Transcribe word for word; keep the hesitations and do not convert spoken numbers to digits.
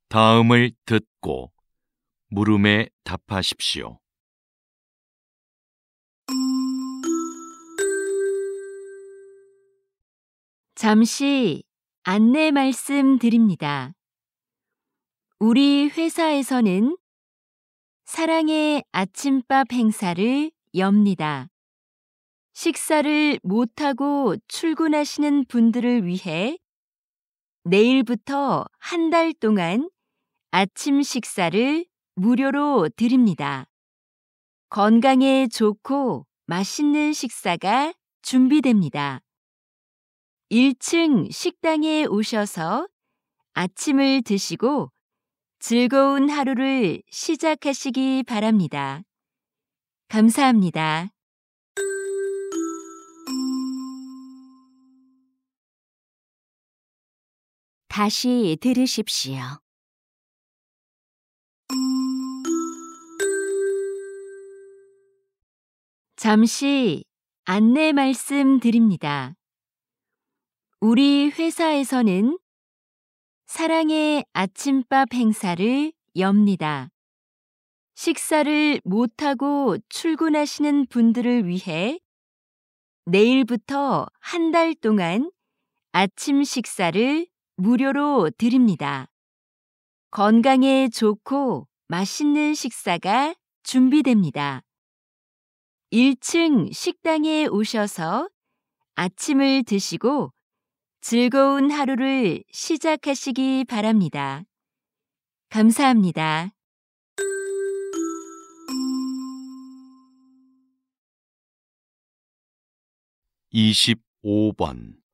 다음을 듣고 물음에 답하십시오. 잠시 안내 말씀드립니다. 우리 회사에서는 사랑의 아침밥 행사를 엽니다. 식사를 못하고 출근하시는 분들을 위해 내일부터 한 달 동안 아침 식사를 무료로 드립니다. 건강에 좋고 맛있는 식사가 준비됩니다. 일 층 식당에 오셔서 아침을 드시고 즐거운 하루를 시작하시기 바랍니다. 감사합니다. 다시 들으십시오. 잠시 안내 말씀드립니다. 우리 회사에서는 사랑의 아침밥 행사를 엽니다. 식사를 못하고 출근하시는 분들을 위해 내일부터 한 달 동안 아침 식사를 무료로 드립니다. 건강에 좋고 맛있는 식사가 준비됩니다. 일 층 식당에 오셔서 아침을 드시고 즐거운 하루를 시작하시기 바랍니다. 감사합니다. 이십오 번